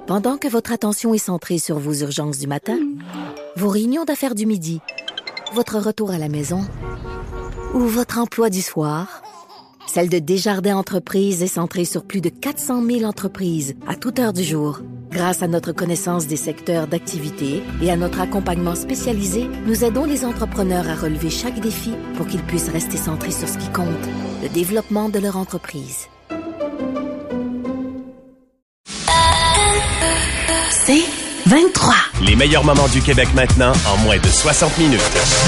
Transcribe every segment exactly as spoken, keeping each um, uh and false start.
Pendant que votre attention est centrée sur vos urgences du matin, vos réunions d'affaires du midi, votre retour à la maison ou votre emploi du soir, celle de Desjardins Entreprises est centrée sur plus de quatre cent mille entreprises à toute heure du jour. Grâce à notre connaissance des secteurs d'activité et à notre accompagnement spécialisé, nous aidons les entrepreneurs à relever chaque défi pour qu'ils puissent rester centrés sur ce qui compte, le développement de leur entreprise. C'est vingt-trois. Les meilleurs moments du Québec maintenant en moins de soixante minutes.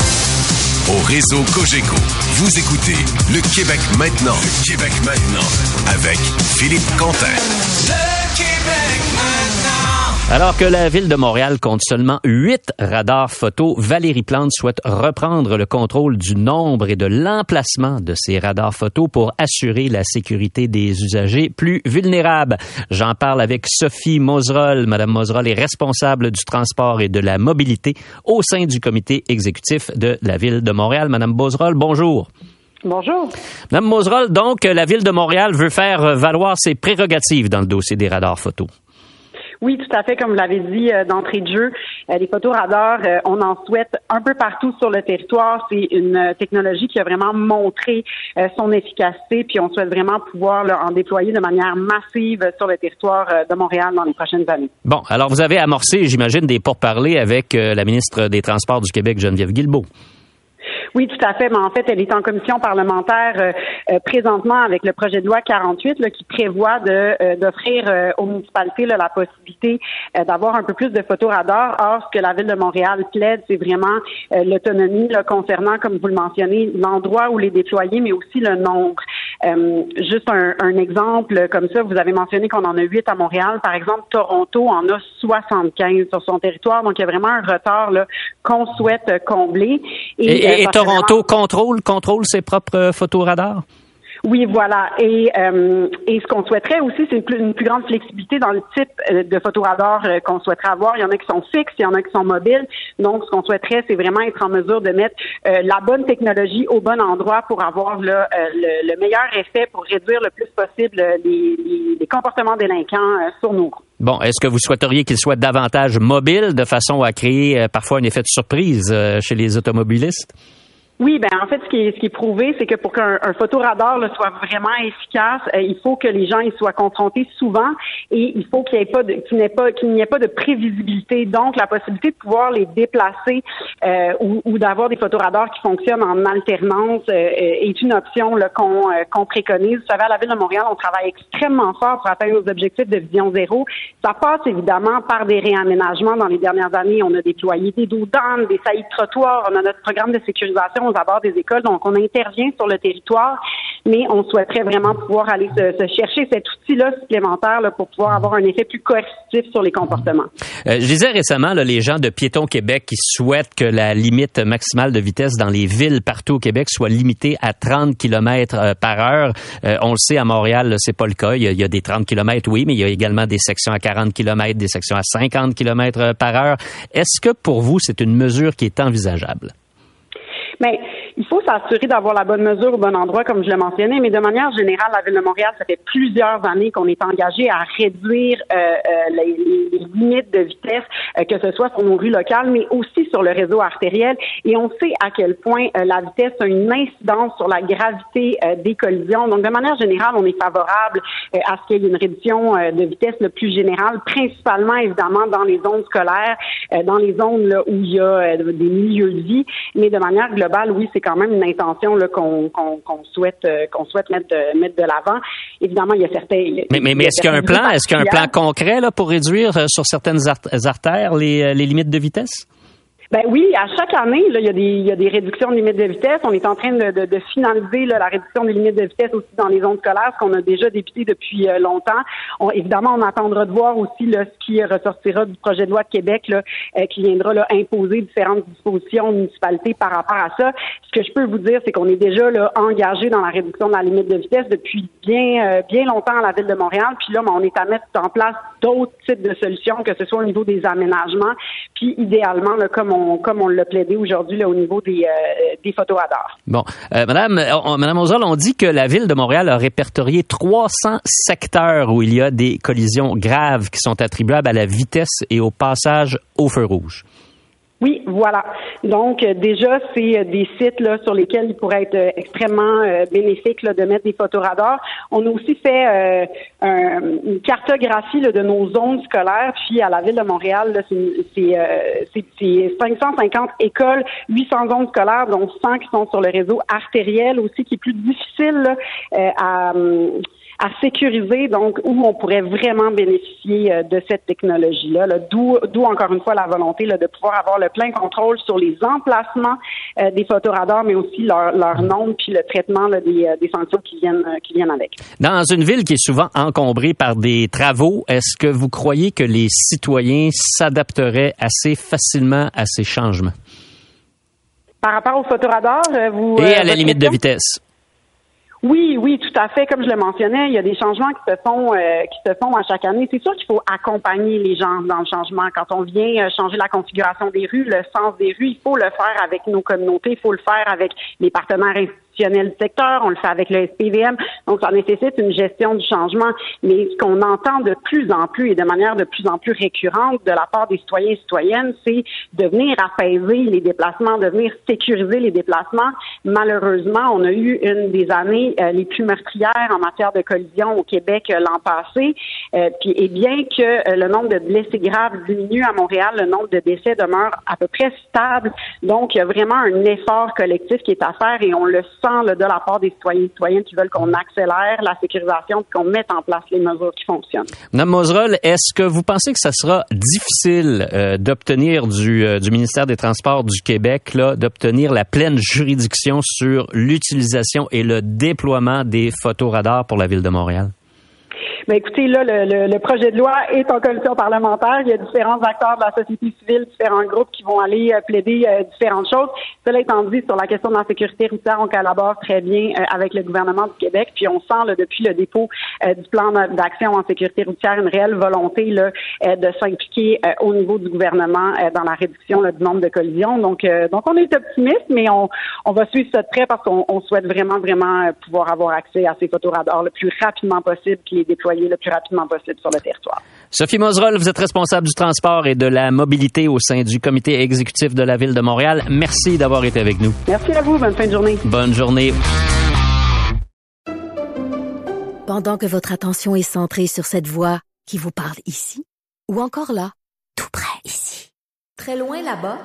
Au réseau Cogeco, vous écoutez le Québec maintenant. Le Québec maintenant avec Philippe Quentin. Le Québec maintenant. Alors que la Ville de Montréal compte seulement huit radars photo, Valérie Plante souhaite reprendre le contrôle du nombre et de l'emplacement de ces radars photo pour assurer la sécurité des usagers plus vulnérables. J'en parle avec Sophie Mauserol. Madame Mauserol est responsable du transport et de la mobilité au sein du comité exécutif de la Ville de Montréal. Madame Mauserol, bonjour. Bonjour. Madame Mauserol, donc, la Ville de Montréal veut faire valoir ses prérogatives dans le dossier des radars photo. Oui, tout à fait. Comme vous l'avez dit euh, d'entrée de jeu, euh, les photoradars, euh, on en souhaite un peu partout sur le territoire. C'est une euh, technologie qui a vraiment montré euh, son efficacité, puis on souhaite vraiment pouvoir là, en déployer de manière massive euh, sur le territoire euh, de Montréal dans les prochaines années. Bon, alors vous avez amorcé, j'imagine, des pourparlers avec euh, la ministre des Transports du Québec, Geneviève Guilbeault. Oui, tout à fait. Mais en fait, elle est en commission parlementaire euh, euh, présentement avec le projet de loi quarante-huit là, qui prévoit de euh, d'offrir euh, aux municipalités là, la possibilité euh, d'avoir un peu plus de photoradars. Or, ce que la Ville de Montréal plaide, c'est vraiment euh, l'autonomie là, concernant, comme vous le mentionnez, l'endroit où les déployer, mais aussi le nombre. Euh, juste un, un exemple comme ça, vous avez mentionné qu'on en a huit à Montréal. Par exemple, Toronto en a soixante-quinze sur son territoire. Donc, il y a vraiment un retard là, qu'on souhaite combler. Et, et, euh, et Toronto contrôle, contrôle ses propres photoradars? Oui, voilà. Et, euh, et ce qu'on souhaiterait aussi, c'est une plus, une plus grande flexibilité dans le type de photoradar euh, qu'on souhaiterait avoir. Il y en a qui sont fixes, il y en a qui sont mobiles. Donc, ce qu'on souhaiterait, c'est vraiment être en mesure de mettre euh, la bonne technologie au bon endroit pour avoir là, euh, le, le meilleur effet pour réduire le plus possible les, les, les comportements délinquants euh, sur nos routes. Bon, est-ce que vous souhaiteriez qu'il soit davantage mobile de façon à créer euh, parfois un effet de surprise euh, chez les automobilistes? Oui, ben en fait, ce qui est, ce qui est prouvé, c'est que pour qu'un un photoradar là, soit vraiment efficace, euh, il faut que les gens y soient confrontés souvent et il faut qu'il n'y ait pas de, qu'il n'y ait pas, qu'il n'y ait pas de prévisibilité. Donc, la possibilité de pouvoir les déplacer euh, ou, ou d'avoir des photoradars qui fonctionnent en alternance euh, est une option là, qu'on, euh, qu'on préconise. Vous savez, à la Ville de Montréal, on travaille extrêmement fort pour atteindre nos objectifs de vision zéro. Ça passe évidemment par des réaménagements. Dans les dernières années, on a déployé des dos d'âne, des saillies de trottoirs, on a notre programme de sécurisation aux abords des écoles, donc on intervient sur le territoire, mais on souhaiterait vraiment pouvoir aller se, se chercher cet outil-là supplémentaire là, pour pouvoir avoir un effet plus coercitif sur les comportements. Euh, je disais récemment, là, les gens de Piétons Québec qui souhaitent que la limite maximale de vitesse dans les villes partout au Québec soit limitée à trente kilomètres par heure. Euh, on le sait, à Montréal, là, c'est pas le cas. Il y, a, il y a des trente kilomètres, oui, mais il y a également des sections à quarante kilomètres, des sections à cinquante kilomètres par heure. Est-ce que pour vous, c'est une mesure qui est envisageable? Mais il faut s'assurer d'avoir la bonne mesure au bon endroit, comme je l'ai mentionné, mais de manière générale, la Ville de Montréal, ça fait plusieurs années qu'on est engagé à réduire euh, euh, les, les, les limites de vitesse, euh, que ce soit sur nos rues locales, mais aussi sur le réseau artériel. Et on sait à quel point euh, la vitesse a une incidence sur la gravité euh, des collisions. Donc, de manière générale, on est favorable euh, à ce qu'il y ait une réduction euh, de vitesse le plus générale, principalement, évidemment, dans les zones scolaires, euh, dans les zones là, où il y a euh, des milieux de vie, mais de manière globale, oui, c'est quand même une intention là, qu'on, qu'on, qu'on souhaite euh, qu'on souhaite mettre de, mettre de l'avant. Évidemment, il y a certains. Il y a, mais mais, mais est-ce qu'il y a un plan, est-ce qu'il y a un plan concret là pour réduire euh, sur certaines artères les, les limites de vitesse? Ben oui, à chaque année, là, il y a des, il y a des réductions de limites de vitesse. On est en train de, de, de finaliser là, la réduction des limites de vitesse aussi dans les zones scolaires, ce qu'on a déjà débuté depuis euh, longtemps. On, évidemment, on attendra de voir aussi là, ce qui ressortira du projet de loi de Québec là, euh, qui viendra là, imposer différentes dispositions aux municipalités par rapport à ça. Ce que je peux vous dire, c'est qu'on est déjà là, engagé dans la réduction de la limite de vitesse depuis bien, euh, bien longtemps à la Ville de Montréal. Puis là, on est à mettre en place d'autres types de solutions, que ce soit au niveau des aménagements, puis idéalement, là, comme on comme on l'a plaidé aujourd'hui, là, au niveau des, euh, des photoradars. Bon, euh, Madame, on, Madame Ozol, on dit que la Ville de Montréal a répertorié trois cents secteurs où il y a des collisions graves qui sont attribuables à la vitesse et au passage au feu rouge. Oui, voilà. Donc, euh, déjà, c'est euh, des sites là sur lesquels il pourrait être euh, extrêmement euh, bénéfique là, de mettre des photoradars. On a aussi fait euh, un, une cartographie là, de nos zones scolaires. Puis, à la Ville de Montréal, là, c'est, c'est, euh, c'est, c'est cinq cent cinquante écoles, huit cents zones scolaires, dont cent qui sont sur le réseau artériel aussi, qui est plus difficile là, euh, à... à sécuriser, donc où on pourrait vraiment bénéficier euh, de cette technologie-là. Là, d'où, d'où encore une fois la volonté là, de pouvoir avoir le plein contrôle sur les emplacements euh, des photoradars, mais aussi leur, leur nombre puis le traitement là, des, euh, des sanctions qui viennent euh, qui viennent avec. Dans une ville qui est souvent encombrée par des travaux, est-ce que vous croyez que les citoyens s'adapteraient assez facilement à ces changements? Par rapport aux photoradars, euh, vous... Et euh, à la limite de vitesse. Oui, oui, tout à fait. Comme je le mentionnais, il y a des changements qui se font euh, qui se font à chaque année. C'est sûr qu'il faut accompagner les gens dans le changement. Quand on vient euh, changer la configuration des rues, le sens des rues, il faut le faire avec nos communautés, il faut le faire avec les partenaires institutionnels du secteur, on le fait avec le S P V M. Donc, ça nécessite une gestion du changement. Mais ce qu'on entend de plus en plus et de manière de plus en plus récurrente de la part des citoyens et citoyennes, c'est de venir apaiser les déplacements, de venir sécuriser les déplacements. Malheureusement, on a eu une des années euh, les plus meurtrières en matière de collision au Québec euh, l'an passé. Euh, puis, et bien que euh, le nombre de blessés graves diminue à Montréal, le nombre de décès demeure à peu près stable. Donc, il y a vraiment un effort collectif qui est à faire et on le sent là, de la part des citoyens et citoyennes qui veulent qu'on accélère la sécurisation et qu'on mette en place les mesures qui fonctionnent. Madame Mozerol, est-ce que vous pensez que ça sera difficile euh, d'obtenir du, euh, du ministère des Transports du Québec, là, d'obtenir la pleine juridiction sur l'utilisation et le déploiement des photoradars pour la Ville de Montréal? Ben écoutez, là, le, le, le projet de loi est en commission parlementaire. Il y a différents acteurs de la société civile, différents groupes qui vont aller euh, plaider euh, différentes choses. Cela étant dit, sur la question de la sécurité routière, on collabore très bien euh, avec le gouvernement du Québec. Puis on sent là, depuis le dépôt euh, du plan d'action en sécurité routière une réelle volonté là, euh, de s'impliquer euh, au niveau du gouvernement euh, dans la réduction là, du nombre de collisions. Donc, euh, donc on est optimiste, mais on, on va suivre ça de près parce qu'on on souhaite vraiment, vraiment euh, pouvoir avoir accès à ces photoradars le plus rapidement possible puis les déployer le plus rapidement possible sur le territoire. Sophie Mozerol, vous êtes responsable du transport et de la mobilité au sein du comité exécutif de la Ville de Montréal. Merci d'avoir été avec nous. Merci à vous. Bonne fin de journée. Bonne journée. Pendant que votre attention est centrée sur cette voix qui vous parle ici, ou encore là, tout près ici, très loin là-bas,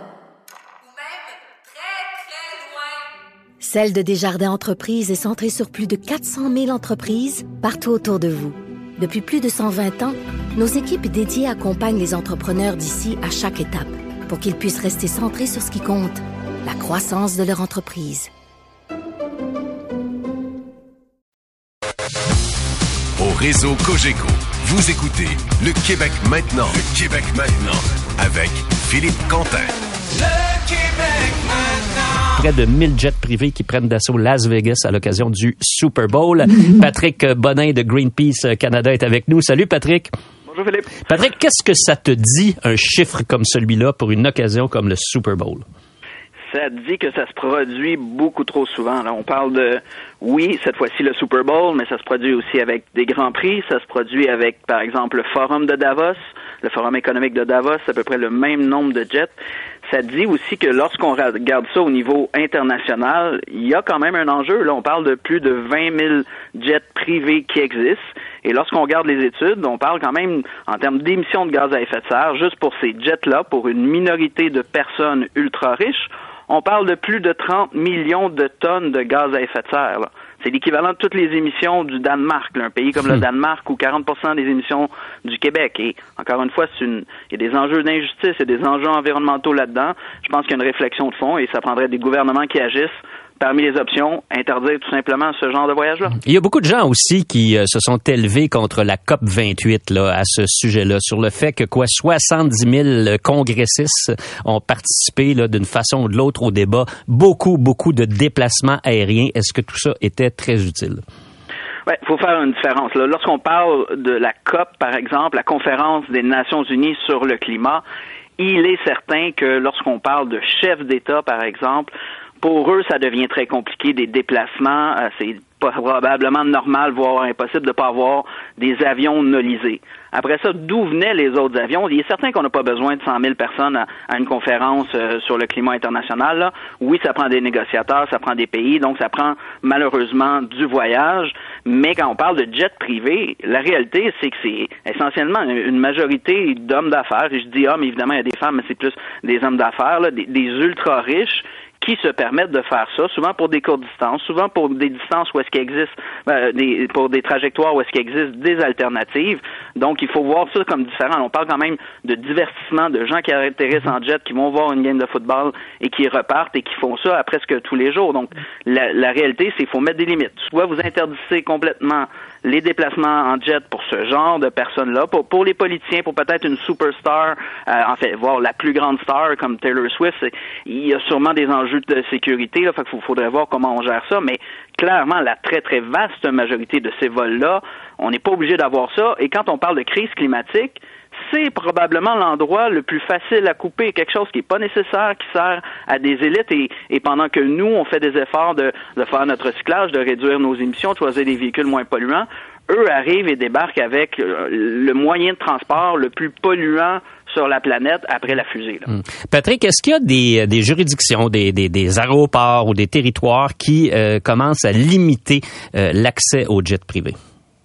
Celle de Desjardins Entreprises est centrée sur plus de quatre cent mille entreprises partout autour de vous. Depuis plus de cent vingt ans, nos équipes dédiées accompagnent les entrepreneurs d'ici à chaque étape pour qu'ils puissent rester centrés sur ce qui compte, la croissance de leur entreprise. Au réseau Cogeco, vous écoutez Le Québec maintenant. Le Québec maintenant avec Philippe Quentin. Le Québec maintenant. Près de mille jets privés qui prennent d'assaut Las Vegas à l'occasion du Super Bowl. Patrick Bonin de Greenpeace Canada est avec nous. Salut Patrick. Bonjour Philippe. Patrick, qu'est-ce que ça te dit, un chiffre comme celui-là pour une occasion comme le Super Bowl? Ça dit que ça se produit beaucoup trop souvent. Là, on parle de, oui, cette fois-ci le Super Bowl, mais ça se produit aussi avec des grands prix. Ça se produit avec, par exemple, le Forum de Davos, le Forum économique de Davos, c'est à peu près le même nombre de jets. Ça dit aussi que lorsqu'on regarde ça au niveau international, il y a quand même un enjeu. Là, on parle de plus de vingt mille jets privés qui existent. Et lorsqu'on regarde les études, on parle quand même, en termes d'émissions de gaz à effet de serre, juste pour ces jets-là, pour une minorité de personnes ultra riches, on parle de plus de trente millions de tonnes de gaz à effet de serre. Là. C'est l'équivalent de toutes les émissions du Danemark, là, un pays comme le Danemark où quarante pour cent des émissions du Québec. Et encore une fois, c'est une, il y a des enjeux d'injustice, il y a des enjeux environnementaux là-dedans. Je pense qu'il y a une réflexion de fond et ça prendrait des gouvernements qui agissent. Parmi les options, interdire tout simplement ce genre de voyage-là. Il y a beaucoup de gens aussi qui euh, se sont élevés contre la COP vingt-huit là, à ce sujet-là, sur le fait que quoi, soixante-dix mille congressistes ont participé là, d'une façon ou de l'autre au débat. Beaucoup, beaucoup de déplacements aériens. Est-ce que tout ça était très utile? Ouais, faut faire une différence. Là. Lorsqu'on parle de la C O P, par exemple, la Conférence des Nations Unies sur le climat, il est certain que lorsqu'on parle de chefs d'État, par exemple, pour eux, ça devient très compliqué, des déplacements. Euh, c'est probablement normal, voire impossible, de ne pas avoir des avions nolisés. Après ça, d'où venaient les autres avions? Il est certain qu'on n'a pas besoin de cent mille personnes à, à une conférence euh, sur le climat international. Là. Oui, ça prend des négociateurs, ça prend des pays, donc ça prend malheureusement du voyage. Mais quand on parle de jet privé, la réalité, c'est que c'est essentiellement une majorité d'hommes d'affaires. Et je dis hommes, évidemment, il y a des femmes, mais c'est plus des hommes d'affaires, là, des, des ultra-riches qui se permettent de faire ça, souvent pour des courtes distances, souvent pour des distances où est-ce qu'il existe, euh, des, pour des trajectoires où est-ce qu'il existe des alternatives. Donc, il faut voir ça comme différent. On parle quand même de divertissement, de gens qui atterrissent en jet, qui vont voir une game de football et qui repartent et qui font ça à presque tous les jours. Donc, la, la réalité, c'est qu'il faut mettre des limites. Soit vous interdisez complètement les déplacements en jet pour ce genre de personnes-là, pour, pour les politiciens, pour peut-être une superstar, euh, en fait, voir la plus grande star comme Taylor Swift, il y a sûrement des enjeux de sécurité, là, fait qu'il faudrait voir comment on gère ça, mais clairement, la très, très vaste majorité de ces vols-là, on n'est pas obligé d'avoir ça, et quand on parle de crise climatique, c'est probablement l'endroit le plus facile à couper, quelque chose qui n'est pas nécessaire, qui sert à des élites, et, et pendant que nous, on fait des efforts de, de faire notre recyclage, de réduire nos émissions, de choisir des véhicules moins polluants, eux arrivent et débarquent avec le moyen de transport le plus polluant sur la planète après la fusée. Là. Patrick, est-ce qu'il y a des, des juridictions, des, des, des aéroports ou des territoires qui euh, commencent à limiter euh, l'accès aux jets privés?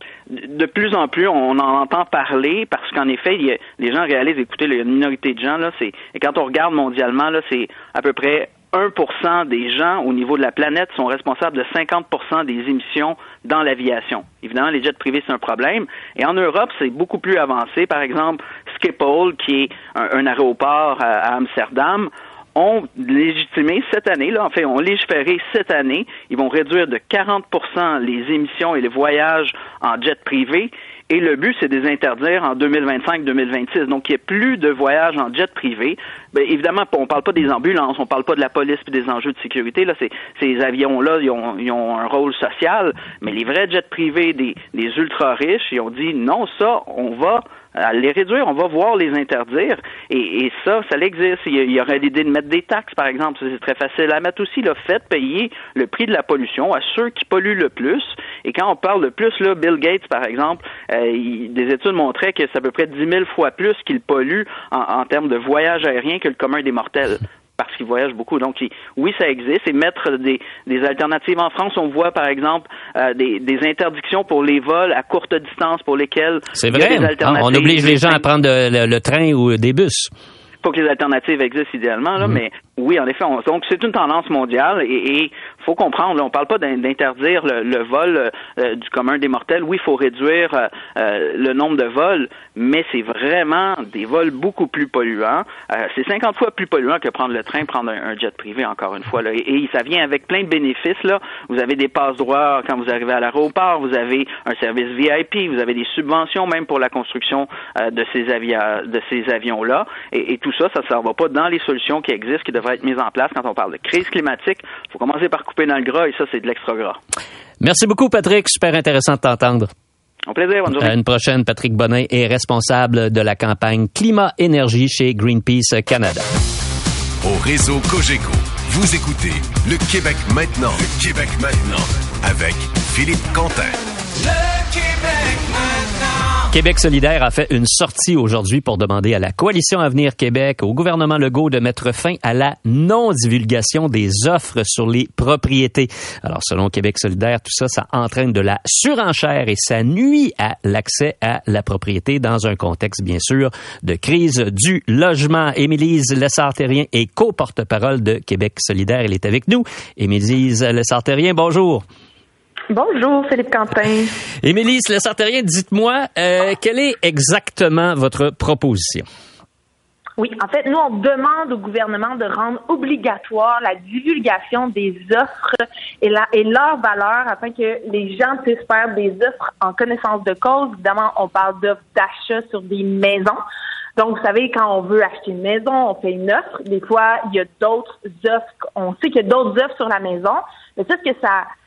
De plus en plus, on en entend parler parce qu'en effet, il y a, les gens réalisent, écoutez, il y a une minorité de gens, là, c'est, et quand on regarde mondialement, là, c'est à peu près un pour cent des gens au niveau de la planète sont responsables de cinquante pour cent des émissions dans l'aviation. Évidemment, les jets privés, c'est un problème. Et en Europe, c'est beaucoup plus avancé. Par exemple, Schiphol, qui est un, un aéroport à, à Amsterdam, ont légitimé cette année, là, en fait, ont légiféré cette année. Ils vont réduire de quarante pour cent les émissions et les voyages en jet privé. Et le but, c'est de les interdire en deux mille vingt-cinq deux mille vingt-six. Donc, il n'y a plus de voyages en jet privé. Bien, évidemment, on ne parle pas des ambulances, on ne parle pas de la police et des enjeux de sécurité. Là, c'est, ces avions-là, ils ont, ils ont un rôle social. Mais les vrais jets privés des, des ultra-riches, ils ont dit non, ça, on va à les réduire, on va voir les interdire. Et, et ça, ça existe. Il y, il y aurait l'idée de mettre des taxes, par exemple. C'est très facile à mettre aussi. Là, faites payer le prix de la pollution à ceux qui polluent le plus. Et quand on parle de plus, là, Bill Gates, par exemple, euh, il, des études montraient que c'est à peu près dix mille fois plus qu'il pollue en, en termes de voyage aérien que le commun des mortels. Parce qu'ils voyagent beaucoup. Donc, oui, ça existe. Et mettre des, des alternatives en France, on voit, par exemple, euh, des, des interdictions pour les vols à courte distance pour lesquels c'est vrai. Il y a des alternatives. On oblige les gens à prendre le, le train ou des bus. Il faut que les alternatives existent idéalement, là, mmh. mais oui, en effet, on, donc c'est une tendance mondiale et il faut comprendre, là, on ne parle pas d'interdire le, le vol euh, du commun des mortels. Oui, il faut réduire euh, euh, le nombre de vols, mais c'est vraiment des vols beaucoup plus polluants. Euh, c'est cinquante fois plus polluant que prendre le train, prendre un, un jet privé, encore une fois. Là. Et, et ça vient avec plein de bénéfices. Là. Vous avez des passe-droits quand vous arrivez à l'aéroport, vous avez un service V I P, vous avez des subventions même pour la construction euh, de ces, avia- de ces avions-là. Et, et tout ça, ça ne s'en va pas dans les solutions qui existent, qui devraient être mises en place quand on parle de crise climatique. Il faut commencer par couper dans le gras et ça, c'est de l'extra gras. Merci beaucoup, Patrick. Super intéressant de t'entendre. Au plaisir. Bonne journée. À une prochaine. Patrick Bonnin est responsable de la campagne Climat-Énergie chez Greenpeace Canada. Au réseau Cogeco, vous écoutez Le Québec maintenant. Le Québec maintenant avec Philippe Quentin. Le Québec maintenant. Québec solidaire a fait une sortie aujourd'hui pour demander à la Coalition Avenir Québec, au gouvernement Legault, de mettre fin à la non-divulgation des offres sur les propriétés. Alors, selon Québec solidaire, tout ça, ça entraîne de la surenchère et ça nuit à l'accès à la propriété dans un contexte, bien sûr, de crise du logement. Émilise Lessard-Terrien est co-porte-parole de Québec solidaire. Elle est avec nous. Émilise Lessard-Terrien, bonjour. Bonjour, Philippe Quentin. Émilie Lessard-Terrien, dites-moi, euh, quelle est exactement votre proposition? Oui, en fait, nous, on demande au gouvernement de rendre obligatoire la divulgation des offres et, la, et leur valeur afin que les gens puissent faire des offres en connaissance de cause. Évidemment, on parle d'offres d'achat sur des maisons. Donc, vous savez, quand on veut acheter une maison, on fait une offre. Des fois, il y a d'autres offres. On sait qu'il y a d'autres offres sur la maison. Mais ça, ce que ça...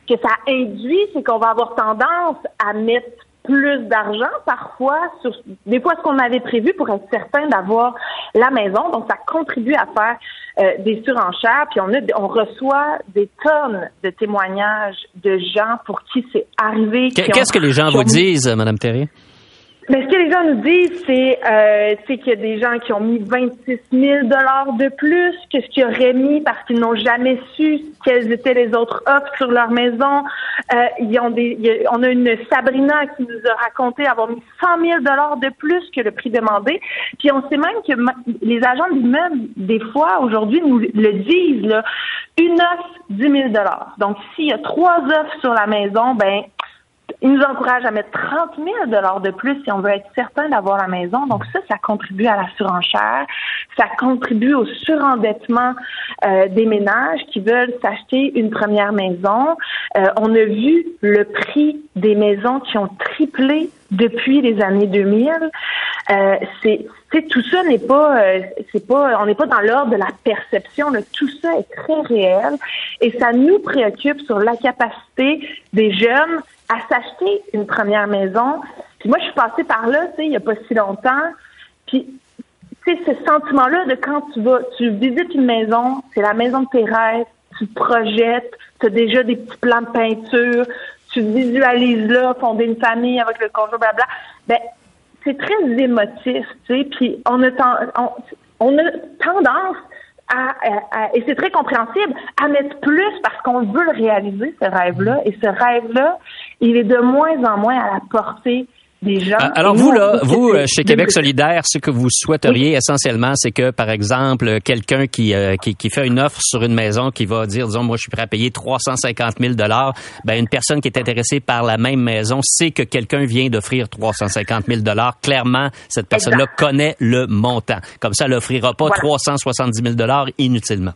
ce que ça induit, c'est qu'on va avoir tendance à mettre plus d'argent parfois sur des fois ce qu'on avait prévu pour être certain d'avoir la maison. Donc, ça contribue à faire euh, des surenchères. Puis, on a, on reçoit des tonnes de témoignages de gens pour qui c'est arrivé. Qu'est-ce ont, que les gens vous ont... disent, Mme Thériault? Mais ce que les gens nous disent, c'est euh, c'est qu'il y a des gens qui ont mis vingt-six mille dollars de plus que ce qu'ils auraient mis parce qu'ils n'ont jamais su quelles étaient les autres offres sur leur maison. Euh, ils ont des, y a, on a une Sabrina qui nous a raconté avoir mis cent mille dollars de plus que le prix demandé. Puis on sait même que ma- les agents d'immeubles, des fois, aujourd'hui, nous le disent, là, une offre, dix mille dollars. Donc, s'il y a trois offres sur la maison, ben ils nous encouragent à mettre trente mille dollars de plus si on veut être certain d'avoir la maison. Donc ça, ça contribue à la surenchère. Ça contribue au surendettement euh, des ménages qui veulent s'acheter une première maison. Euh, on a vu le prix des maisons qui ont triplé depuis les années deux mille. Euh, c'est, c'est tout ça n'est pas, euh, c'est pas, on n'est pas dans l'ordre de la perception. Là. Tout ça est très réel et ça nous préoccupe sur la capacité des jeunes à s'acheter une première maison. Puis moi, je suis passée par là, tu sais, il y a pas si longtemps. Puis, tu sais, ce sentiment-là de quand tu vas, tu visites une maison, c'est la maison de tes rêves, tu te projettes, tu as déjà des petits plans de peinture, tu visualises là, fonder une famille avec le conjoint, blabla. Ben, c'est très émotif, tu sais. Puis on a, ten, on, on a tendance À, à, à, et c'est très compréhensible, à mettre plus parce qu'on veut le réaliser, ce rêve-là. Et ce rêve-là, il est de moins en moins à la portée des gens. Alors vous, là, vous, chez Québec solidaire, ce que vous souhaiteriez oui. essentiellement, c'est que, par exemple, quelqu'un qui, euh, qui qui fait une offre sur une maison qui va dire, disons, moi, je suis prêt à payer trois cent cinquante mille dollars, ben une personne qui est intéressée par la même maison sait que quelqu'un vient d'offrir trois cent cinquante mille dollars. Clairement, cette personne-là exact. connaît le montant. Comme ça, elle n'offrira pas voilà. trois cent soixante-dix mille dollars inutilement.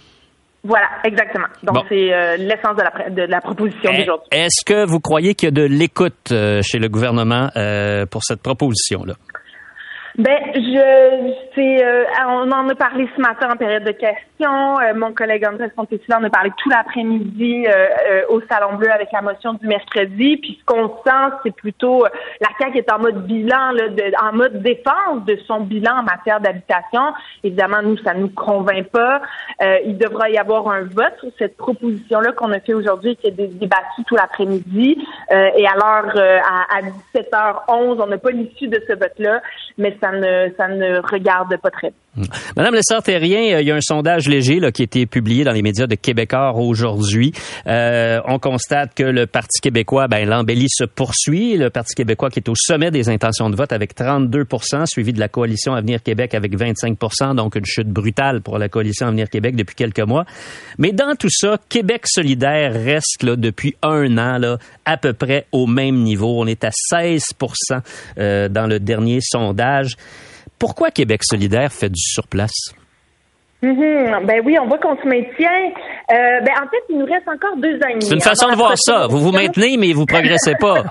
Voilà, exactement. Donc, bon. c'est euh, l'essence de la, de la proposition d'aujourd'hui. Est-ce que vous croyez qu'il y a de l'écoute euh, chez le gouvernement euh, pour cette proposition-là? Ben, je, c'est, euh, on en a parlé ce matin en période de questions. Euh, mon collègue André Fontesilla en a parlé tout l'après-midi euh, euh, au Salon Bleu avec la motion du mercredi. Puis ce qu'on sent, c'est plutôt euh, la C A Q est en mode bilan, là, de, en mode défense de son bilan en matière d'habitation. Évidemment, nous, ça nous convainc pas. Euh, il devra y avoir un vote sur cette proposition-là qu'on a fait aujourd'hui et qui est débattue tout l'après-midi. Euh, et alors, euh, à, à dix-sept heures onze, on n'a pas l'issue de ce vote-là, mais ça ne, ça ne regarde pas très bien. Madame Lessard-Terrien, il y a un sondage léger là, qui a été publié dans les médias de Québécois aujourd'hui. Euh, on constate que le Parti québécois, ben, l'embellie se poursuit. Le Parti québécois qui est au sommet des intentions de vote avec trente-deux pour cent, suivi de la Coalition Avenir Québec avec vingt-cinq pour cent, donc une chute brutale pour la Coalition Avenir Québec depuis quelques mois. Mais dans tout ça, Québec solidaire reste là, depuis un an là, à peu près au même niveau. On est à seize pour cent euh, dans le dernier sondage. Pourquoi Québec solidaire fait du surplace? Mm-hmm. Ben oui, on voit qu'on se maintient. Euh, ben en fait, il nous reste encore deux ans et demi. C'est une façon de voir ça. Vous vous maintenez, mais vous progressez pas.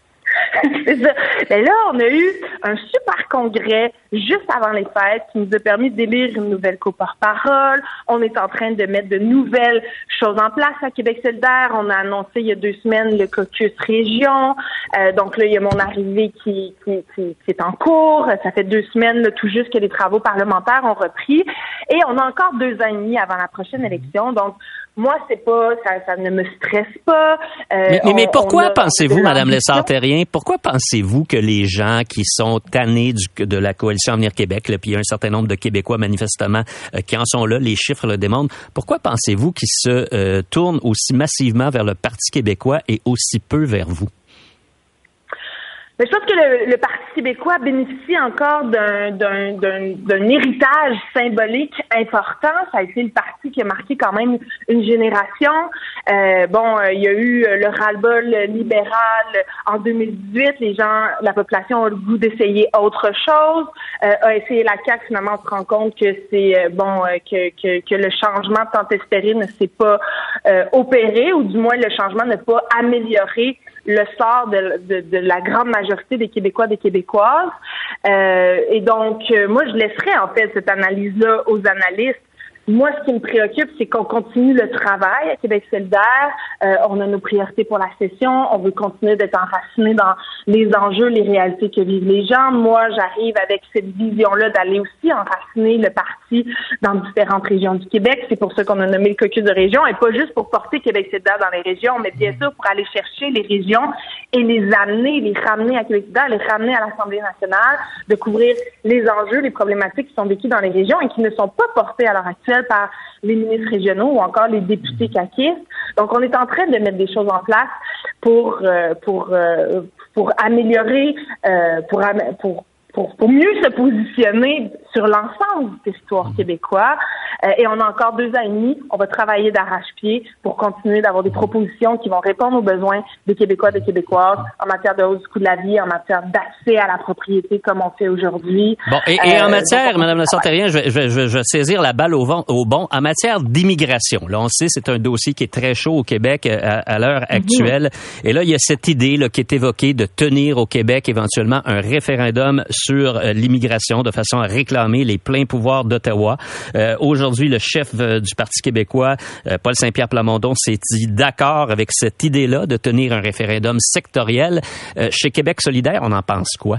C'est ça. Mais là, on a eu un super congrès juste avant les fêtes qui nous a permis d'élire une nouvelle co-porte-parole. On est en train de mettre de nouvelles choses en place à Québec solidaire. On a annoncé il y a deux semaines le caucus région. Euh, donc là, il y a mon arrivée qui, qui, qui, qui est en cours. Ça fait deux semaines là, tout juste que les travaux parlementaires ont repris. Et on a encore deux ans et demi avant la prochaine élection. Donc, moi, c'est pas, ça, ça ne me stresse pas. Euh, mais, mais, on, mais pourquoi pensez-vous, Madame Lessard-Terrien, pourquoi pensez-vous que les gens qui sont tannés du, de la Coalition Avenir Québec, là, puis il y a un certain nombre de Québécois manifestement euh, qui en sont là, les chiffres le démontrent, pourquoi pensez-vous qu'ils se euh, tournent aussi massivement vers le Parti québécois et aussi peu vers vous? Mais je pense que le, le Parti québécois bénéficie encore d'un, d'un, d'un, d'un héritage symbolique important. Ça a été le parti qui a marqué quand même une génération. Euh, bon, euh, il y a eu le ras-le-bol libéral en deux mille dix-huit. Les gens, la population a le goût d'essayer autre chose. Euh, a essayé la C A Q, finalement, on se rend compte que c'est euh, bon euh, que, que, que le changement tant espéré ne s'est pas euh, opéré, ou du moins le changement n'a pas amélioré le sort de, de, de la grande majorité des Québécois, des Québécoises. Euh, et donc, euh, moi, je laisserais en fait cette analyse-là aux analystes. Moi, ce qui me préoccupe, c'est qu'on continue le travail à Québec solidaire. Euh, on a nos priorités pour la session. On veut continuer d'être enraciné dans les enjeux, les réalités que vivent les gens. Moi, j'arrive avec cette vision-là d'aller aussi enraciner le parti dans différentes régions du Québec. C'est pour ça qu'on a nommé le caucus de région, et pas juste pour porter Québec solidaire dans les régions, mais bien sûr pour aller chercher les régions et les amener, les ramener à Québec solidaire, les ramener à l'Assemblée nationale, de couvrir les enjeux, les problématiques qui sont vécues dans les régions et qui ne sont pas portées à l'heure actuelle par les ministres régionaux ou encore les députés caquistes. Donc, on est en train de mettre des choses en place pour euh, pour euh, pour améliorer, euh, pour pour Pour, pour mieux se positionner sur l'ensemble du territoire québécois. Euh, et on a encore deux ans et demi. On va travailler d'arrache-pied pour continuer d'avoir des propositions qui vont répondre aux besoins des Québécois et des Québécoises en matière de hausse du coût de la vie, en matière d'accès à la propriété comme on fait aujourd'hui. Bon, et, et en euh, matière, donc, Mme Lessard-Terrien, je vais, je, vais, je vais saisir la balle au, vent, au bon. En matière d'immigration, là, on sait c'est un dossier qui est très chaud au Québec à, à l'heure actuelle. Mm-hmm. Et là, il y a cette idée là, qui est évoquée de tenir au Québec éventuellement un référendum sur euh, l'immigration de façon à réclamer les pleins pouvoirs d'Ottawa. Euh, aujourd'hui, le chef euh, du Parti québécois, euh, Paul Saint-Pierre Plamondon, s'est dit d'accord avec cette idée-là de tenir un référendum sectoriel. Euh, chez Québec solidaire, on en pense quoi?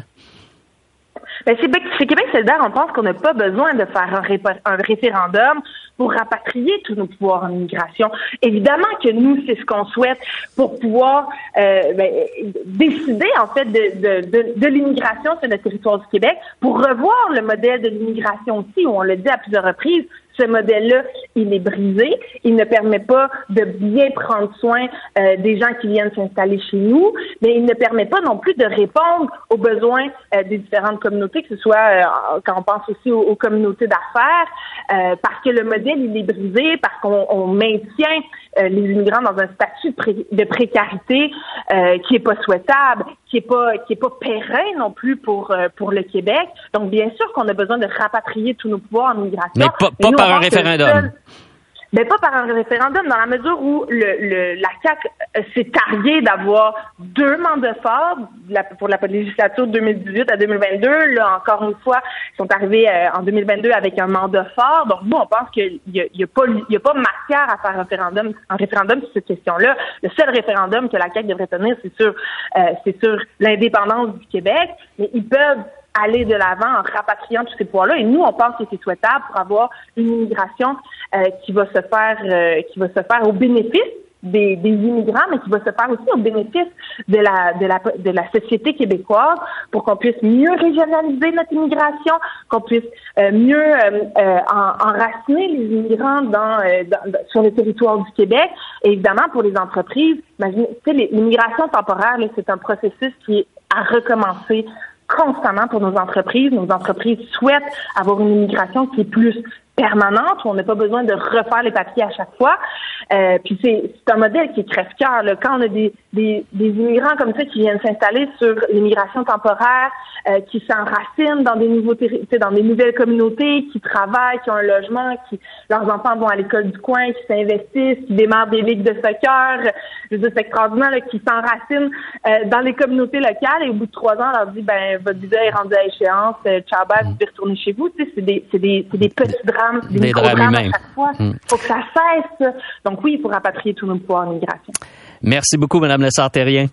Ben, chez, chez Québec solidaire, on pense qu'on n'a pas besoin de faire un, ré- un référendum pour rapatrier tous nos pouvoirs en immigration. Évidemment que nous, c'est ce qu'on souhaite pour pouvoir euh, ben, décider, en fait, de, de, de, de l'immigration sur le territoire du Québec, pour revoir le modèle de l'immigration aussi, où on l'a dit à plusieurs reprises, ce modèle-là, il est brisé. Il ne permet pas de bien prendre soin euh, des gens qui viennent s'installer chez nous, mais il ne permet pas non plus de répondre aux besoins euh, des différentes communautés, que ce soit euh, quand on pense aussi aux, aux communautés d'affaires, euh, parce que le modèle, il est brisé, parce qu'on on maintient euh, les immigrants dans un statut de, pré- de précarité euh, qui est pas souhaitable, qui est pas qui est pas pérenne non plus pour euh, pour le Québec. Donc, bien sûr qu'on a besoin de rapatrier tous nos pouvoirs en immigration. Mais pas, pas nous, par un référendum. Seul, mais pas par un référendum, dans la mesure où le, le la C A Q s'est targué d'avoir deux mandats forts la, pour la législature deux mille dix-huit à deux mille vingt-deux. Là, encore une fois, ils sont arrivés euh, en deux mille vingt-deux avec un mandat fort. Donc, nous, on pense qu'il y a, il y a pas, il y a pas matière à faire un référendum, un référendum sur cette question-là. Le seul référendum que la C A Q devrait tenir, c'est sur, euh, c'est sur l'indépendance du Québec. Mais ils peuvent aller de l'avant en rapatriant tous ces pouvoirs-là. Et nous, on pense que c'est souhaitable pour avoir une immigration euh, qui va se faire euh, qui va se faire au bénéfice des, des immigrants, mais qui va se faire aussi au bénéfice de la de la de la société québécoise, pour qu'on puisse mieux régionaliser notre immigration, qu'on puisse euh, mieux euh, euh, en, enraciner les immigrants dans, euh, dans, dans sur le territoire du Québec. Et évidemment, pour les entreprises, imaginez, tu sais, l'immigration temporaire, là, c'est un processus qui est à recommencer constamment pour nos entreprises. Nos entreprises souhaitent avoir une immigration qui est plus permanente, où on n'a pas besoin de refaire les papiers à chaque fois. Euh, puis c'est, c'est un modèle qui est crève-cœur. Là. Quand on a des, des, des immigrants comme ça qui viennent s'installer sur l'immigration temporaire, euh, qui s'enracinent dans des nouveaux terri- dans des nouvelles communautés, qui travaillent, qui ont un logement, qui leurs enfants vont à l'école du coin, qui s'investissent, qui démarrent des ligues de soccer, je veux dire, c'est extraordinaire, là, qui s'enracinent euh, dans les communautés locales, et au bout de trois ans, on leur dit, ben, votre visa est rendu à échéance, euh, ciao, bye, vous devez retourner chez vous. Tu sais, c'est des, c'est des, c'est des petits drames, des, des drames micro-drames humains. à chaque fois. Il mm. faut que ça cesse. Donc oui, il faut rapatrier tous nos pouvoirs en migration. Merci beaucoup, Mme Lessard-Terrien.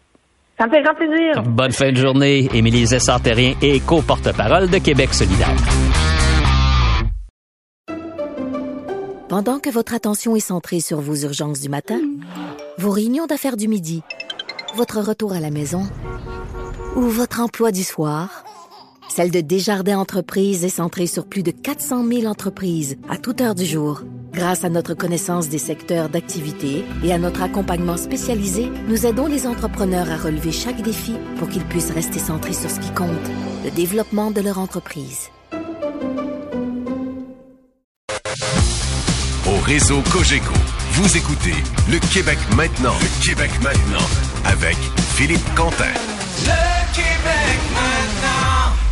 Ça me fait grand plaisir. Bonne fin de journée. Émilie Lessard-Terrien est co-porte-parole de Québec solidaire. Pendant que votre attention est centrée sur vos urgences du matin, vos réunions d'affaires du midi, votre retour à la maison ou votre emploi du soir, celle de Desjardins Entreprises est centrée sur plus de quatre cent mille entreprises à toute heure du jour. Grâce à notre connaissance des secteurs d'activité et à notre accompagnement spécialisé, nous aidons les entrepreneurs à relever chaque défi pour qu'ils puissent rester centrés sur ce qui compte, le développement de leur entreprise. Au réseau Cogeco, vous écoutez Le Québec maintenant. Le Québec maintenant avec Philippe Quentin. Le Québec maintenant.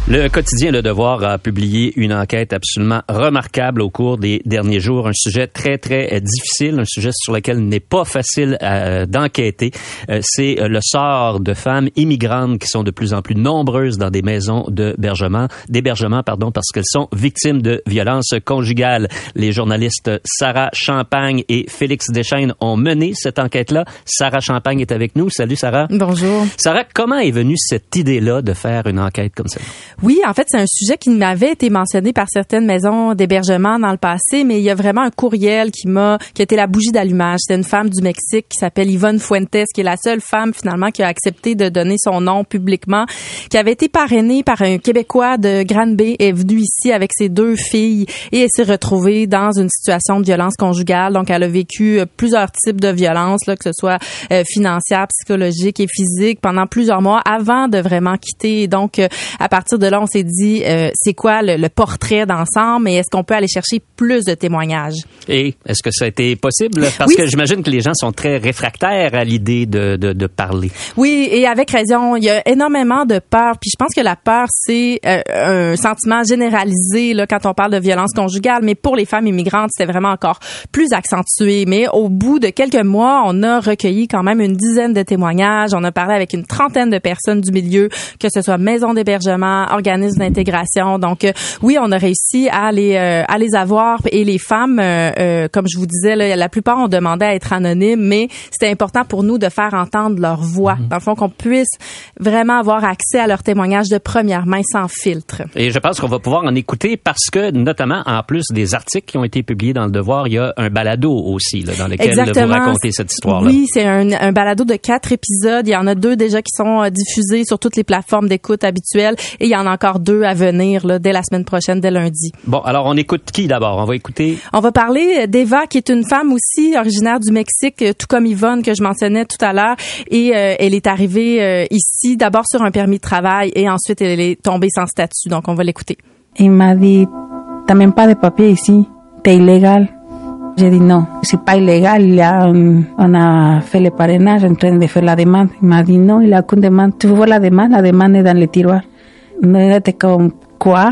Le quotidien Le Devoir a publié une enquête absolument remarquable au cours des derniers jours. Un sujet très, très euh, difficile, un sujet sur lequel il n'est pas facile euh, d'enquêter. Euh, c'est euh, le sort de femmes immigrantes qui sont de plus en plus nombreuses dans des maisons d'hébergement, d'hébergement, pardon, parce qu'elles sont victimes de violences conjugales. Les journalistes Sarah Champagne et Félix Deschênes ont mené cette enquête-là. Sarah Champagne est avec nous. Salut, Sarah. Bonjour. Sarah, comment est venue cette idée-là de faire une enquête comme ça? Oui, en fait, c'est un sujet qui m'avait été mentionné par certaines maisons d'hébergement dans le passé, mais il y a vraiment un courriel qui m'a, qui a été la bougie d'allumage. C'est une femme du Mexique qui s'appelle Yvonne Fuentes, qui est la seule femme finalement qui a accepté de donner son nom publiquement, qui avait été parrainée par un Québécois de Granby, est venu ici avec ses deux filles et elle s'est retrouvée dans une situation de violence conjugale. Donc, elle a vécu plusieurs types de violences, là, que ce soit euh, financière, psychologique et physique, pendant plusieurs mois avant de vraiment quitter. Donc, euh, à partir de là, on s'est dit, euh, c'est quoi le, le portrait d'ensemble et est-ce qu'on peut aller chercher plus de témoignages? Et est-ce que ça a été possible? Parce oui. que j'imagine que les gens sont très réfractaires à l'idée de, de, de parler. Oui, et avec raison. Il y a énormément de peur. Puis je pense que la peur, c'est euh, un sentiment généralisé là, quand on parle de violence conjugale. Mais pour les femmes immigrantes, c'était vraiment encore plus accentué. Mais au bout de quelques mois, on a recueilli quand même une dizaine de témoignages. On a parlé avec une trentaine de personnes du milieu, que ce soit maison d'hébergement, organismes d'intégration. Donc, euh, oui, on a réussi à les euh, à les avoir. Et les femmes, euh, euh, comme je vous disais, là, la plupart ont demandé à être anonymes, mais c'était important pour nous de faire entendre leur voix. Mmh. Dans le fond, qu'on puisse vraiment avoir accès à leurs témoignages de première main sans filtre. Et je pense qu'on va pouvoir en écouter parce que, notamment, en plus des articles qui ont été publiés dans Le Devoir, il y a un balado aussi là, dans lequel Exactement. vous racontez cette histoire-là. Oui, c'est un, un balado de quatre épisodes. Il y en a deux déjà qui sont euh, diffusés sur toutes les plateformes d'écoute habituelles et il y en a encore deux à venir là, dès la semaine prochaine, dès lundi. Bon, alors on écoute qui d'abord? On va écouter... On va parler d'Eva, qui est une femme aussi originaire du Mexique, tout comme Yvonne que je mentionnais tout à l'heure. Et euh, elle est arrivée euh, ici d'abord sur un permis de travail et ensuite elle est tombée sans statut. Donc on va l'écouter. Il m'a dit, t'as même pas de papier ici, t'es illégal. J'ai dit non, c'est pas illégal, il a, on a fait le parrainage en train de faire la demande. Il m'a dit non, il a qu'une demande. Tu veux voir la demande? La demande est dans le tiroir. Non, était comme quoi?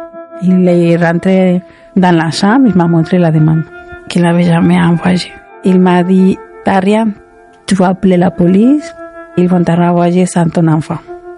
Il est rentré dans la chambre, il m'a montré la demande qu'il n'avait jamais envoyée. Il m'a dit, t'as rien, tu vas appeler la police, ils vont te renvoyer sans ton enfant.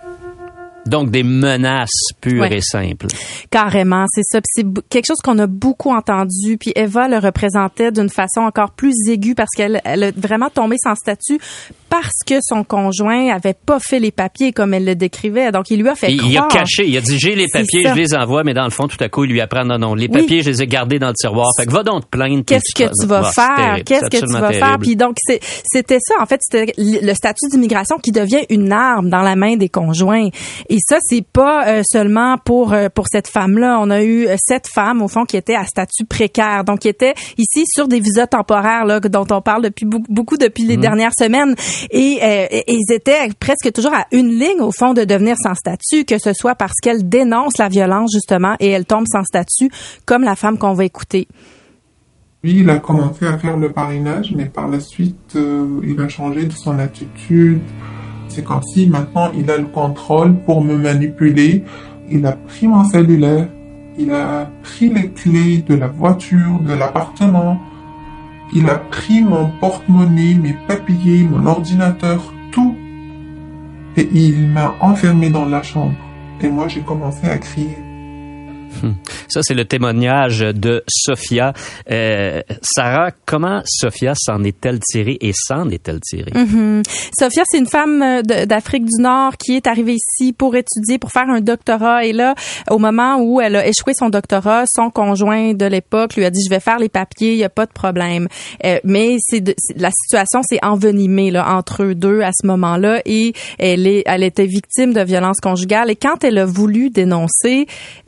Donc, des menaces pures ouais. et simples. Carrément, c'est ça. Puis c'est quelque chose qu'on a beaucoup entendu. Puis Eva le représentait d'une façon encore plus aiguë parce qu'elle elle a vraiment tombé sans statut parce que son conjoint avait pas fait les papiers comme elle le décrivait. Donc, il lui a fait il, croire. Il a caché. Il a dit, j'ai les papiers, je les envoie, mais dans le fond, tout à coup, il lui apprend, non, non, les papiers, oui. je les ai gardés dans le tiroir. Fait que va donc te plaindre. Qu'est-ce que tu vas faire? Qu'est-ce que tu vas faire? Puis donc, c'est, c'était ça. En fait, c'était le statut d'immigration qui devient une arme dans la main des conjoints. Et ça, c'est pas euh, seulement pour euh, pour cette femme-là. On a eu euh, sept femmes, au fond, qui étaient à statut précaire. Donc, qui étaient ici sur des visas temporaires, là, dont on parle depuis beaucoup, beaucoup depuis les mmh. dernières semaines. Et, euh, et ils étaient presque toujours à une ligne, au fond, de devenir sans statut, que ce soit parce qu'elles dénoncent la violence, justement, et elles tombent sans statut, comme la femme qu'on va écouter. Lui, il a commencé à faire le parrainage, mais par la suite, euh, il a changé de son attitude. C'est comme si maintenant il a le contrôle pour me manipuler. Il a pris mon cellulaire, il a pris les clés de la voiture, de l'appartement. Il a pris mon porte-monnaie, mes papiers, mon ordinateur, tout. Et il m'a enfermé dans la chambre. Et moi, j'ai commencé à crier. Ça, c'est le témoignage de Sophia. Euh, Sarah, comment Sophia s'en est-elle tirée et s'en est-elle tirée? Mm-hmm. Sophia, c'est une femme de, d'Afrique du Nord qui est arrivée ici pour étudier, pour faire un doctorat. Et là, au moment où elle a échoué son doctorat, son conjoint de l'époque lui a dit, je vais faire les papiers, il n'y a pas de problème. Euh, mais c'est, de, c'est la situation s'est envenimée là, entre eux deux à ce moment-là et elle, est, elle était victime de violences conjugales. Et quand elle a voulu dénoncer,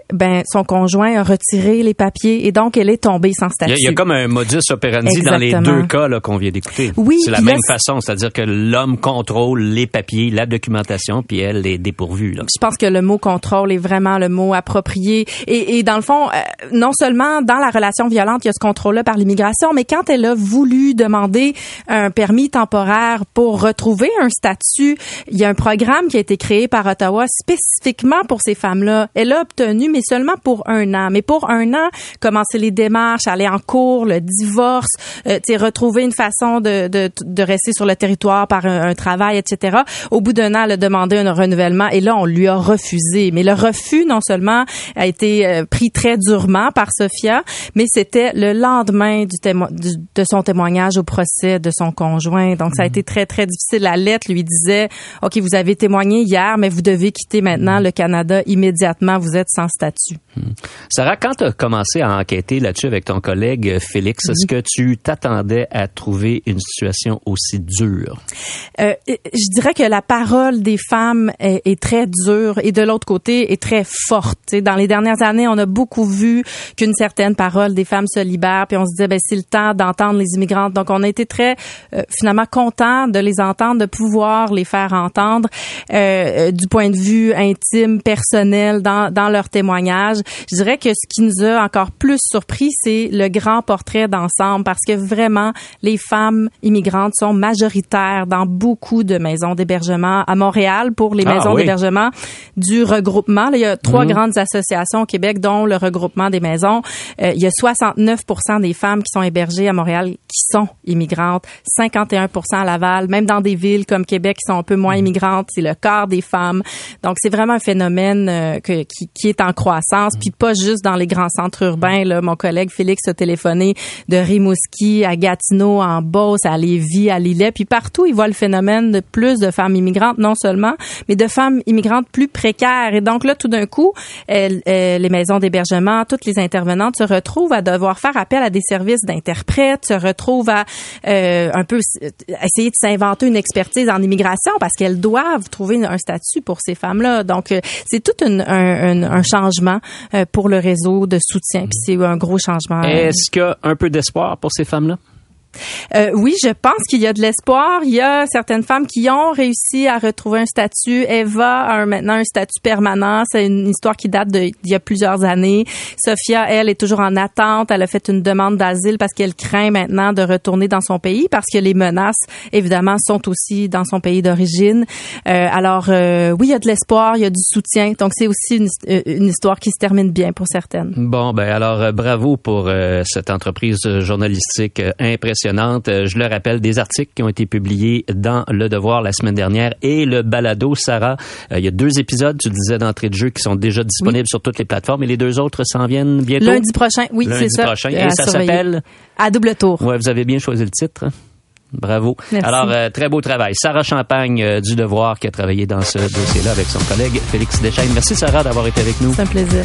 ben son conjoint a retiré les papiers et donc elle est tombée sans statut. Il y a, il y a comme un modus operandi Exactement. dans les deux cas là, qu'on vient d'écouter. Oui, c'est la puis même là, façon, c'est-à-dire que l'homme contrôle les papiers, la documentation, puis elle est dépourvue. Là. Je pense que le mot contrôle est vraiment le mot approprié. Et, et dans le fond, euh, non seulement dans la relation violente, il y a ce contrôle-là par l'immigration, mais quand elle a voulu demander un permis temporaire pour retrouver un statut, il y a un programme qui a été créé par Ottawa spécifiquement pour ces femmes-là. Elle a obtenu, mais seulement pour un an. Mais pour un an, commencer les démarches, aller en cours, le divorce, euh, tu sais, retrouver une façon de, de, de rester sur le territoire par un, un travail, et cetera. Au bout d'un an, elle a demandé un renouvellement et là, on lui a refusé. Mais le refus, non seulement a été euh, pris très durement par Sophia, mais c'était le lendemain du témo- du, de son témoignage au procès de son conjoint. Donc, ça a été très, très difficile. La lettre lui disait, OK, vous avez témoigné hier, mais vous devez quitter maintenant le Canada immédiatement. Vous êtes sans statut. Hum. Sarah, quand tu as commencé à enquêter là-dessus avec ton collègue Félix, mmh. est-ce que tu t'attendais à trouver une situation aussi dure? Euh, je dirais que la parole des femmes est, est très dure et de l'autre côté est très forte. T'sais, dans les dernières années, on a beaucoup vu qu'une certaine parole des femmes se libère, puis on se disait ben c'est le temps d'entendre les immigrantes. Donc on a été très euh, finalement contents de les entendre, de pouvoir les faire entendre euh, du point de vue intime, personnel dans dans leur témoignage. Je dirais que ce qui nous a encore plus surpris, c'est le grand portrait d'ensemble parce que vraiment les femmes immigrantes sont majoritaires dans beaucoup de maisons d'hébergement à Montréal pour les ah, maisons oui. d'hébergement du regroupement. Là, il y a trois mmh. grandes associations au Québec, dont le regroupement des maisons. Euh, il y a soixante-neuf pour cent des femmes qui sont hébergées à Montréal qui sont immigrantes, cinquante et un pour cent à Laval, même dans des villes comme Québec qui sont un peu moins immigrantes, c'est le quart des femmes. Donc, c'est vraiment un phénomène euh, que, qui, qui est en croissance, puis pas juste dans les grands centres urbains. Là, mon collègue Félix a téléphoné de Rimouski à Gatineau, en Beauce, à Lévis, à Lillet, puis partout, il voit le phénomène de plus de femmes immigrantes, non seulement, mais de femmes immigrantes plus précaires. Et donc là, tout d'un coup, elle, elle, les maisons d'hébergement, toutes les intervenantes se retrouvent à devoir faire appel à des services d'interprètes, se retrouvent à euh, un peu essayer de s'inventer une expertise en immigration parce qu'elles doivent trouver un statut pour ces femmes-là. Donc, c'est tout une, un, un, un changement euh, pour le réseau de soutien. Puis c'est un gros changement. Est-ce qu'il y a un peu d'espoir pour ces femmes-là? Euh, oui, je pense qu'il y a de l'espoir. Il y a certaines femmes qui ont réussi à retrouver un statut. Eva a un, maintenant un statut permanent. C'est une histoire qui date de, d'il y a plusieurs années. Sophia, elle, est toujours en attente. Elle a fait une demande d'asile parce qu'elle craint maintenant de retourner dans son pays parce que les menaces, évidemment, sont aussi dans son pays d'origine. Euh, alors, euh, oui, il y a de l'espoir, il y a du soutien. Donc, c'est aussi une, une histoire qui se termine bien pour certaines. Bon, ben alors, euh, bravo pour euh, cette entreprise journalistique euh, impressionnante. Je le rappelle, des articles qui ont été publiés dans Le Devoir la semaine dernière et le balado, Sarah. Euh, il y a deux épisodes, tu disais d'entrée de jeu, qui sont déjà disponibles oui. sur toutes les plateformes et les deux autres s'en viennent bientôt? Lundi prochain, oui, Lundi c'est ça. prochain. Et ça surveiller. s'appelle? À double tour. Ouais, vous avez bien choisi le titre. Bravo. Merci. Alors, euh, très beau travail. Sarah Champagne euh, du Devoir qui a travaillé dans ce dossier-là avec son collègue Félix Deschênes. Merci Sarah d'avoir été avec nous. C'est un plaisir.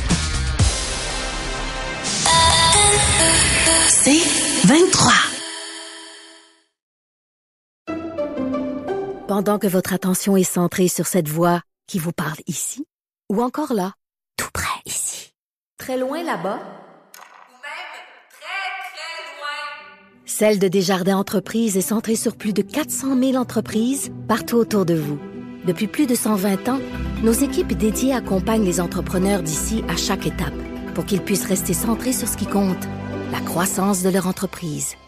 C'est vingt-trois. Pendant que votre attention est centrée sur cette voix qui vous parle ici, ou encore là, tout près ici, très loin là-bas, ou même très, très loin, Celle de Desjardins Entreprises est centrée sur plus de quatre cent mille entreprises partout autour de vous. Depuis plus de cent vingt ans, nos équipes dédiées accompagnent les entrepreneurs d'ici à chaque étape pour qu'ils puissent rester centrés sur ce qui compte, la croissance de leur entreprise.